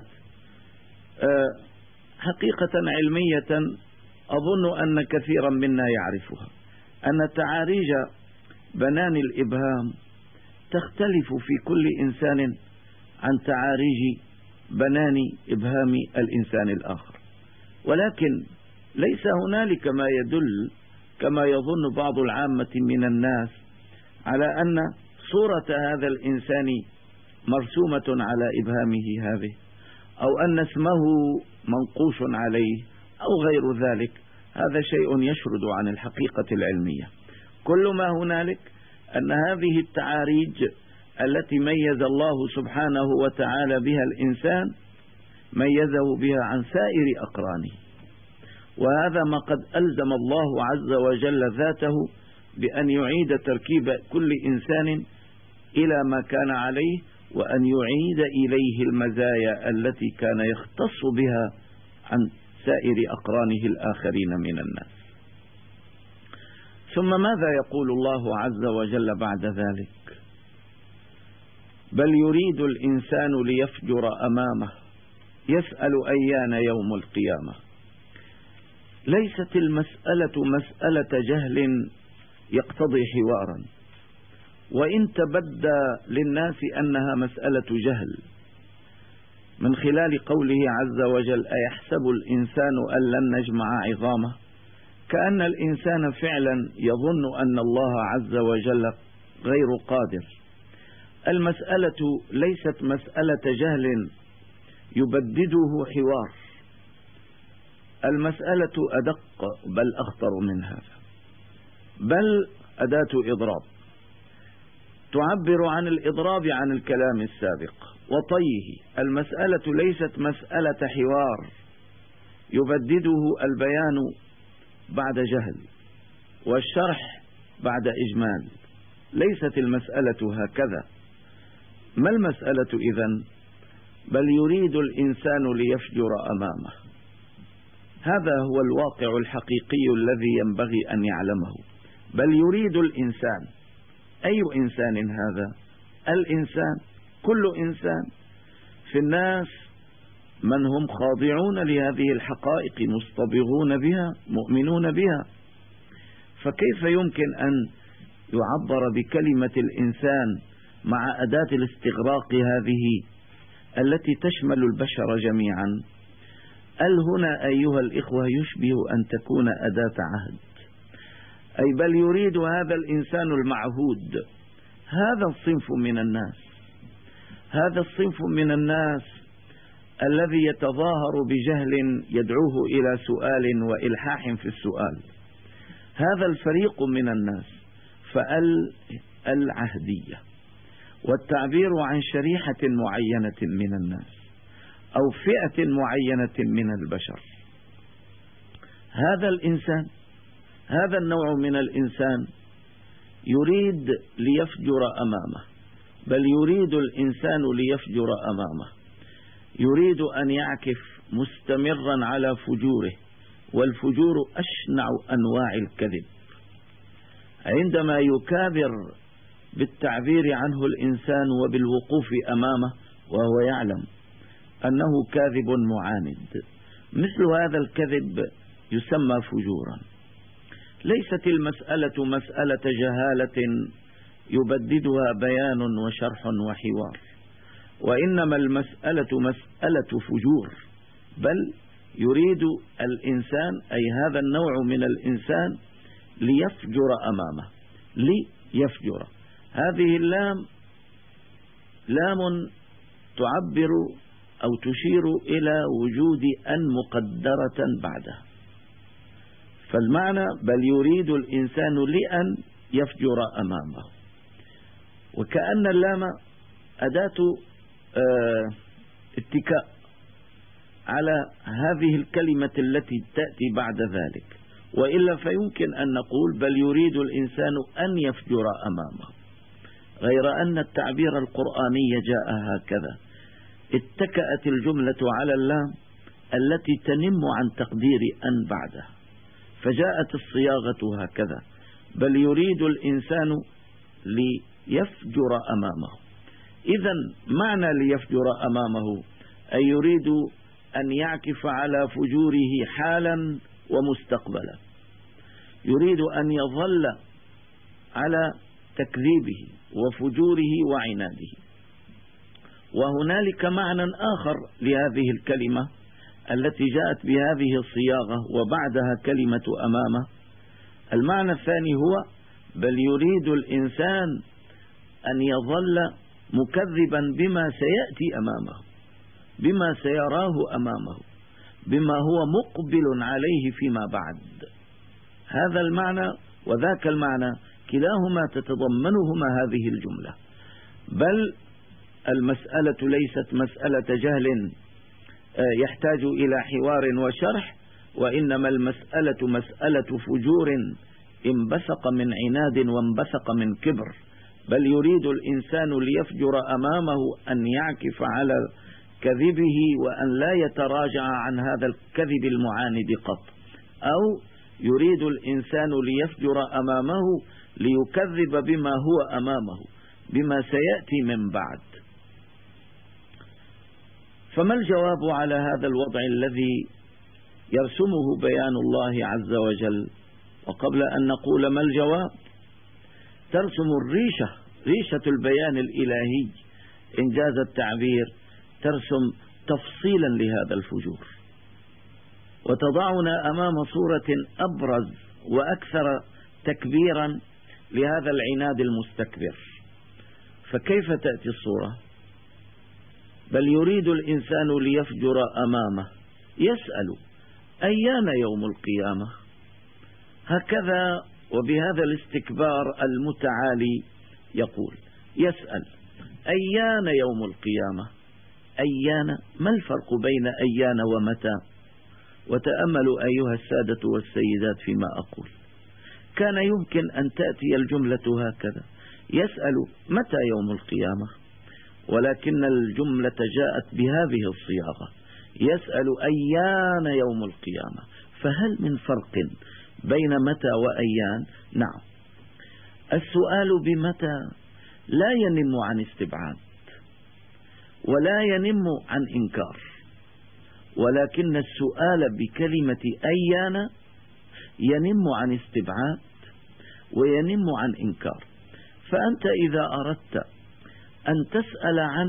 حقيقة علمية أظن أن كثيرا منا يعرفها، أن تعاريج بنان الإبهام تختلف في كل إنسان عن تعاريج بنان إبهام الإنسان الآخر، ولكن ليس هنالك ما يدل كما يظن بعض العامة من الناس على أن صورة هذا الإنسان مرسومة على إبهامه هذه، أو أن اسمه منقوش عليه أو غير ذلك. هذا شيء يشرد عن الحقيقة العلمية. كل ما هنالك أن هذه التعاريج التي ميز الله سبحانه وتعالى بها الإنسان ميزه بها عن سائر أقرانه، وهذا ما قد ألزم الله عز وجل ذاته بأن يعيد تركيب كل إنسان إلى ما كان عليه، وأن يعيد إليه المزايا التي كان يختص بها عن سائر أقرانه الآخرين من الناس. ثم ماذا يقول الله عز وجل بعد ذلك؟ بل يريد الإنسان ليفجر أمامه يسأل أيان يوم القيامة. ليست المسألة مسألة جهل يقتضي حوارا، وإن تبدى للناس أنها مسألة جهل من خلال قوله عز وجل أيحسب الإنسان أن لن نجمع عظامه، كأن الإنسان فعلا يظن أن الله عز وجل غير قادر. المسألة ليست مسألة جهل يبدده حوار، المسألة أدق بل أخطر من هذا، بل أداة إضراب تعبر عن الإضراب عن الكلام السابق وطيه. المسألة ليست مسألة حوار يبدده البيان بعد جهل والشرح بعد إجمال، ليست المسألة هكذا. ما المسألة إذن؟ بل يريد الإنسان ليفجر أمامه. هذا هو الواقع الحقيقي الذي ينبغي أن يعلمه. بل يريد الإنسان. أي إنسان هذا؟ الإنسان، كل إنسان. في الناس من هم خاضعون لهذه الحقائق، مصطبغون بها، مؤمنون بها. فكيف يمكن أن يعبر بكلمة الإنسان مع أداة الاستغراق هذه التي تشمل البشر جميعا؟ هنا أيها الإخوة يشبه أن تكون أداة عهد. أي بل يريد هذا الإنسان المعهود، هذا الصنف من الناس، هذا الصنف من الناس الذي يتظاهر بجهل يدعوه إلى سؤال وإلحاح في السؤال، هذا الفريق من الناس. فالعهدية والتعبير عن شريحة معينة من الناس أو فئة معينة من البشر. هذا الإنسان، هذا النوع من الإنسان يريد ليفجر أمامه. بل يريد الإنسان ليفجر أمامه، يريد أن يعكف مستمرا على فجوره، والفجور أشنع أنواع الكذب. عندما يكابر بالتعبير عنه الإنسان وبالوقوف أمامه وهو يعلم أنه كاذب معاند، مثل هذا الكذب يسمى فجورا. ليست المسألة مسألة جهالة يبددها بيان وشرح وحوار، وإنما المسألة مسألة فجور. بل يريد الإنسان، أي هذا النوع من الإنسان، ليفجر أمامه. ليفجر، هذه اللام لام تعبر أو تشير إلى وجود أن مقدرة بعدها. فالمعنى بل يريد الإنسان لأن يفجر أمامه، وكأن اللام أداة اتكاء على هذه الكلمة التي تأتي بعد ذلك، وإلا فيمكن أن نقول بل يريد الإنسان أن يفجر أمامه، غير أن التعبير القرآني جاء هكذا. اتكأت الجملة على اللام التي تنم عن تقدير أن بعدها، فجاءت الصياغة هكذا: بل يريد الإنسان ليفجر أمامه. إذا معنى ليفجر أمامه أي يريد أن يعكف على فجوره حالا ومستقبلا، يريد أن يظل على تكذيبه وفجوره وعناده. وهنالك معنى آخر لهذه الكلمة التي جاءت بهذه الصياغة وبعدها كلمة أمامه. المعنى الثاني هو بل يريد الإنسان أن يظل مكذبا بما سيأتي أمامه، بما سيراه أمامه، بما هو مقبل عليه فيما بعد. هذا المعنى وذاك المعنى كلاهما تتضمنهما هذه الجملة. بل المسألة ليست مسألة جهل يحتاج إلى حوار وشرح، وإنما المسألة مسألة فجور انبثق من عناد وانبثق من كبر. بل يريد الإنسان ليفجر أمامه أن يعكف على كذبه وأن لا يتراجع عن هذا الكذب المعاند قط، أو يريد الإنسان ليفجر أمامه ليكذب بما هو أمامه، بما سيأتي من بعد. فما الجواب على هذا الوضع الذي يرسمه بيان الله عز وجل؟ وقبل أن نقول ما الجواب، ترسم ريشة البيان الإلهي إنجاز التعبير، ترسم تفصيلا لهذا الفجور، وتضعنا أمام صورة أبرز وأكثر تكبيرا لهذا العناد المستكبر. فكيف تأتي الصورة؟ بل يريد الإنسان ليفجر أمامه، يسأل أيان يوم القيامة. هكذا وبهذا الاستكبار المتعالي يقول، يسأل أيان يوم القيامة. أيان، ما الفرق بين أيان ومتى؟ وتأملوا أيها السادة والسيدات فيما أقول. كان يمكن أن تأتي الجملة هكذا، يسأل متى يوم القيامة، ولكن الجملة جاءت بهذه الصياغة، يسأل أيان يوم القيامة. فهل من فرق بين متى وأيان؟ نعم. السؤال بمتى لا ينم عن استبعاد ولا ينم عن إنكار، ولكن السؤال بكلمة أيان ينم عن استبعاد وينم عن إنكار. فأنت إذا أردت أن تسأل عن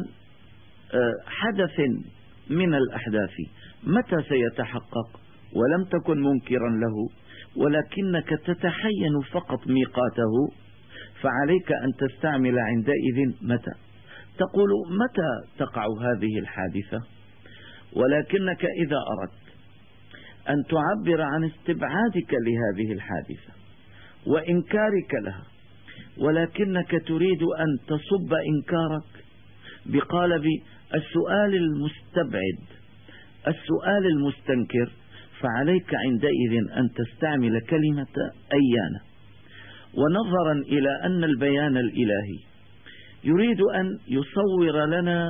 حدث من الأحداث متى سيتحقق ولم تكن منكرا له، ولكنك تتحين فقط ميقاته، فعليك أن تستعمل عندئذ متى. تقول متى تقع هذه الحادثة، ولكنك إذا أردت أن تعبر عن استبعادك لهذه الحادثة وإنكارك لها، ولكنك تريد أن تصب إنكارك بقالب السؤال المستبعد، السؤال المستنكر، فعليك عندئذ أن تستعمل كلمة أيان. ونظرا إلى أن البيان الإلهي يريد أن يصور لنا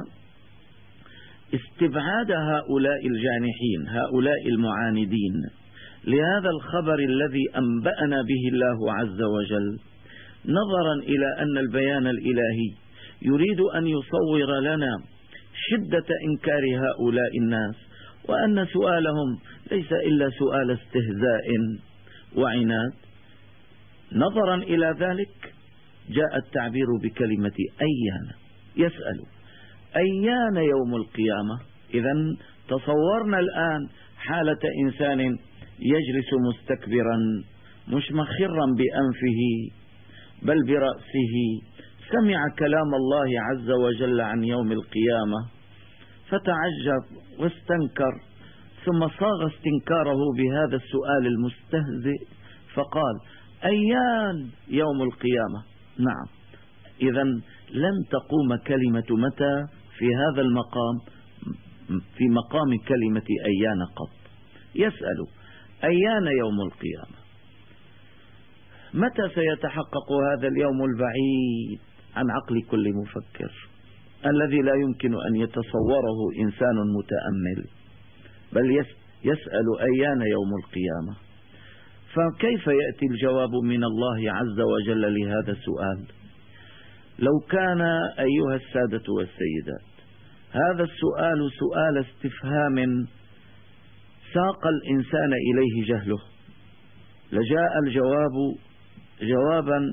استبعاد هؤلاء الجانحين، هؤلاء المعاندين لهذا الخبر الذي أنبأنا به الله عز وجل، نظرا إلى أن البيان الإلهي يريد أن يصور لنا شدة إنكار هؤلاء الناس، وأن سؤالهم ليس إلا سؤال استهزاء وعناد، نظرا إلى ذلك جاء التعبير بكلمة أيان. يسأل أيان يوم القيامة. إذن تصورنا الآن حالة إنسان يجلس مستكبرا مش مخرا بأنفه بل برأسه، سمع كلام الله عز وجل عن يوم القيامة فتعجب واستنكر، ثم صاغ استنكاره بهذا السؤال المستهزئ فقال أيان يوم القيامة. نعم، إذن لن تقوم كلمة متى في هذا المقام في مقام كلمة أيان قط. يسأل أيان يوم القيامة، متى سيتحقق هذا اليوم البعيد عن عقل كل مفكر الذي لا يمكن أن يتصوره إنسان متأمل، بل يسأل أيان يوم القيامة. فكيف يأتي الجواب من الله عز وجل لهذا السؤال؟ لو كان أيها السادة والسيدات هذا السؤال سؤال استفهام ساق الإنسان إليه جهله، لجاء الجواب جوابا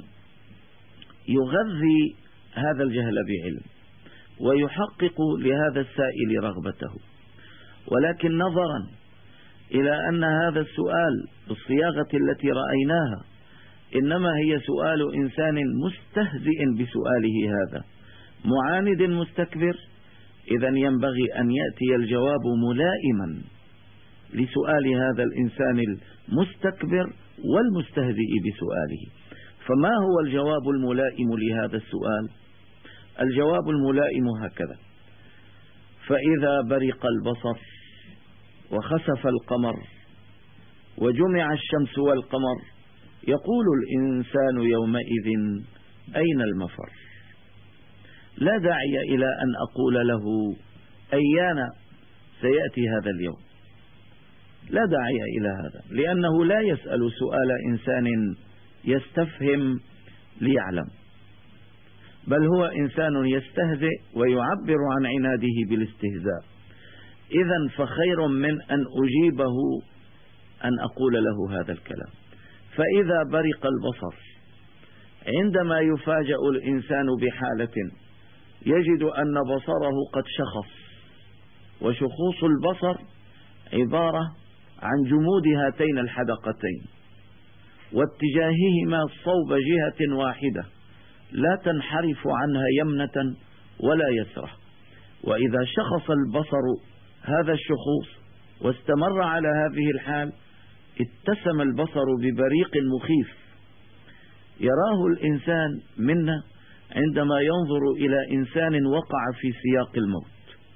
يغذي هذا الجهل بعلم ويحقق لهذا السائل رغبته. ولكن نظرا إلى أن هذا السؤال بالصياغة التي رأيناها إنما هي سؤال إنسان مستهزئ بسؤاله هذا، معاند مستكبر، إذن ينبغي أن يأتي الجواب ملائما لسؤال هذا الإنسان المستكبر والمستهزئ بسؤاله. فما هو الجواب الملائم لهذا السؤال؟ الجواب الملائم هكذا: فإذا برق البصر وخسف القمر وجمع الشمس والقمر يقول الإنسان يومئذ أين المفر. لا داعي إلى أن أقول له أيان سيأتي هذا اليوم، لا داعي إلى هذا، لأنه لا يسأل سؤال إنسان يستفهم ليعلم، بل هو إنسان يستهزئ ويعبر عن عناده بالاستهزاء. إذن فخير من أن أجيبه أن أقول له هذا الكلام. فإذا برق البصر، عندما يفاجأ الإنسان بحالة يجد أن بصره قد شخص، وشخوص البصر عبارة عن جمود هاتين الحدقتين واتجاههما صوب جهة واحدة لا تنحرف عنها يمنة ولا يسرة. وإذا شخص البصر هذا الشخوص واستمر على هذه الحال اتسم البصر ببريق مخيف يراه الإنسان منا عندما ينظر إلى إنسان وقع في سياق الموت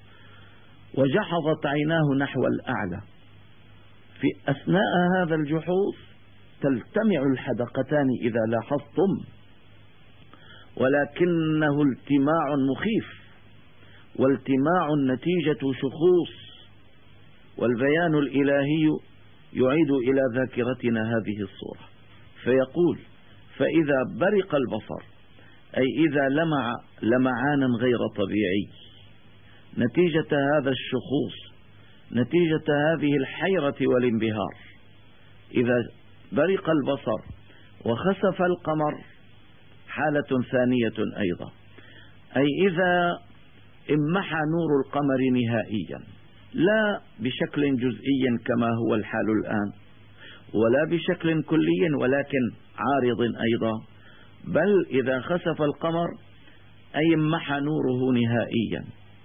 وجحظت عيناه نحو الأعلى. في أثناء هذا الجحوظ تلتمع الحدقتان إذا لاحظتم، ولكنه التماع مخيف، والتماع نتيجة شخوص، والبيان الإلهي يعيد إلى ذاكرتنا هذه الصورة فيقول: فإذا برق البصر، أي إذا لمع لمعانا غير طبيعي نتيجة هذا الشخوص، نتيجة هذه الحيرة والانبهار. إذا برق البصر وخسف القمر حالة ثانية أيضا، أي إذا امحى نور القمر نهائيا، لا بشكل جزئي كما هو الحال الآن ولا بشكل كلي ولكن عارض أيضا، بل إذا خسف القمر أي امحى نوره نهائيا،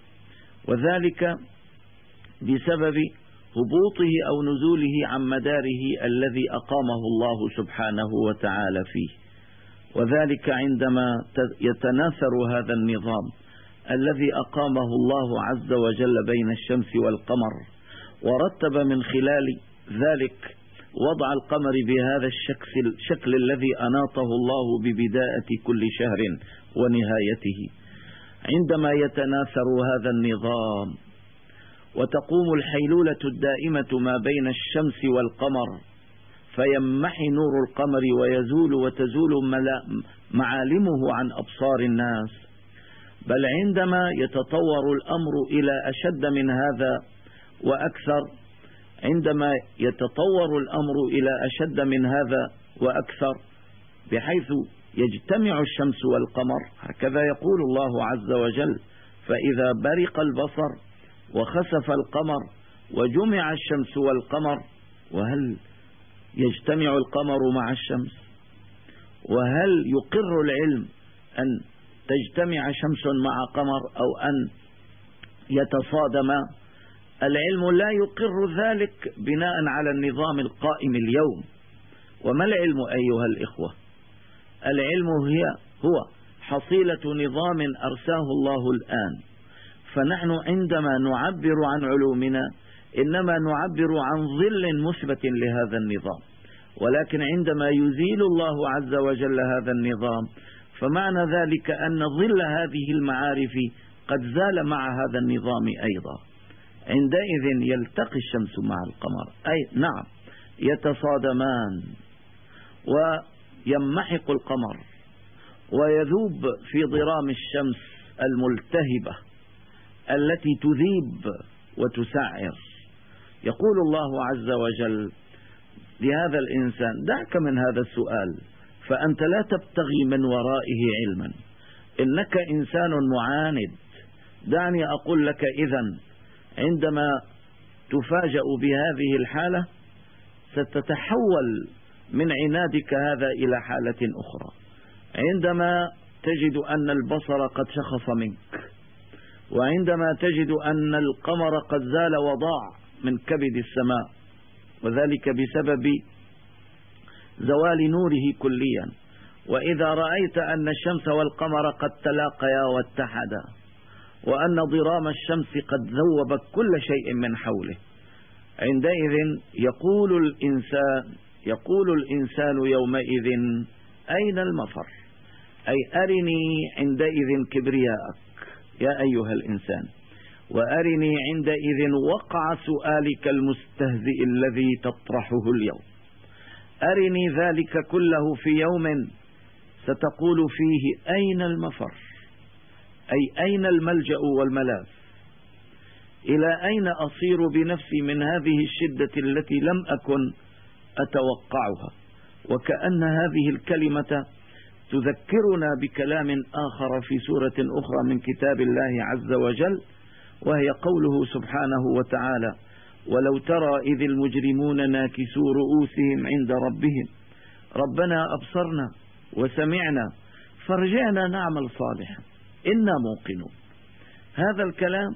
وذلك بسبب هبوطه أو نزوله عن مداره الذي أقامه الله سبحانه وتعالى فيه. وذلك عندما يتناثر هذا النظام الذي أقامه الله عز وجل بين الشمس والقمر، ورتب من خلال ذلك وضع القمر بهذا الشكل الذي أناطه الله ببداية كل شهر ونهايته. عندما يتناثر هذا النظام وتقوم الحيلولة الدائمة ما بين الشمس والقمر فيمحي نور القمر وتزول معالمه عن أبصار الناس، بل عندما يتطور الأمر إلى أشد من هذا وأكثر، عندما يتطور الأمر إلى أشد من هذا وأكثر بحيث يجتمع الشمس والقمر، هكذا يقول الله عز وجل: فإذا برق البصر وخسف القمر وجمع الشمس والقمر. وهل يجتمع القمر مع الشمس؟ وهل يقر العلم أن تجتمع شمس مع قمر أو أن يتصادما؟ العلم لا يقر ذلك بناء على النظام القائم اليوم. وما العلم أيها الإخوة؟ العلم هو حصيلة نظام أرساه الله الآن، فنحن عندما نعبر عن علومنا إنما نعبر عن ظل مثبت لهذا النظام، ولكن عندما يزيل الله عز وجل هذا النظام فمعنى ذلك أن ظل هذه المعارف قد زال مع هذا النظام أيضا. عندئذ يلتقي الشمس مع القمر، أي نعم يتصادمان، ويمحق القمر ويذوب في ضرام الشمس الملتهبة التي تذيب وتسعر. يقول الله عز وجل لهذا الإنسان: دعك من هذا السؤال، فأنت لا تبتغي من ورائه علما، إنك إنسان معاند. دعني أقول لك إذن، عندما تفاجأ بهذه الحالة ستتحول من عنادك هذا إلى حالة أخرى. عندما تجد أن البصر قد شخص منك، وعندما تجد أن القمر قد زال وضاع من كبد السماء، وذلك بسبب زوال نوره كليا، وإذا رأيت أن الشمس والقمر قد تلاقيا واتحدا، وأن ضرام الشمس قد ذوب كل شيء من حوله، عندئذ يقول الإنسان يومئذ: أين المفر؟ أي أرني عندئذ كبرياءك يا أيها الإنسان، وأرني عندئذ وقع سؤالك المستهزئ الذي تطرحه اليوم. أرني ذلك كله في يوم ستقول فيه: أين المفر؟ أي أين الملجأ والملاذ؟ إلى أين أصير بنفسي من هذه الشدة التي لم أكن أتوقعها؟ وكأن هذه الكلمة تذكرنا بكلام آخر في سورة أخرى من كتاب الله عز وجل، وهي قوله سبحانه وتعالى: ولو ترى إذ المجرمون ناكسوا رؤوسهم عند ربهم ربنا أبصرنا وسمعنا فارجعنا نعمل صالحا إنا موقنون. هذا الكلام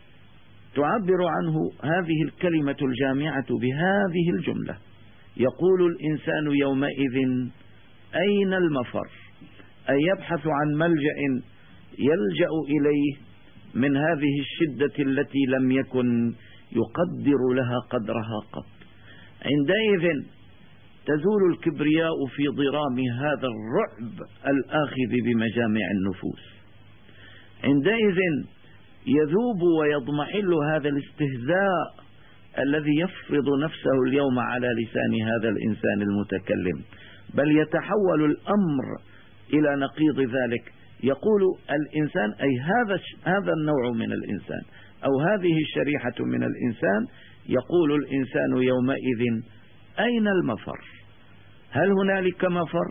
تعبر عنه هذه الكلمة الجامعة بهذه الجملة: يقول الإنسان يومئذ أين المفر؟ أي يبحث عن ملجأ يلجأ إليه من هذه الشدة التي لم يكن يقدر لها قدرها قط. عندئذ تزول الكبرياء في ضرام هذا الرعب الآخذ بمجامع النفوس. عندئذ يذوب ويضمحل هذا الاستهزاء الذي يفرض نفسه اليوم على لسان هذا الإنسان المتكلم، بل يتحول الأمر إلى نقيض ذلك. يقول الإنسان، أي هذا النوع من الإنسان أو هذه الشريحة من الإنسان، يقول الإنسان يومئذ: أين المفر؟ هل هنالك مفر؟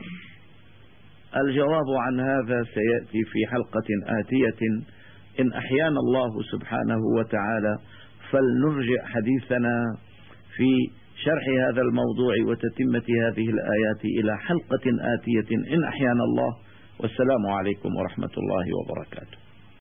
الجواب عن هذا سيأتي في حلقة آتية إن أحيانا الله سبحانه وتعالى، فلنرجع حديثنا في شرح هذا الموضوع وتتمة هذه الآيات إلى حلقة آتية إن أحيانا الله. والسلام عليكم ورحمة الله وبركاته.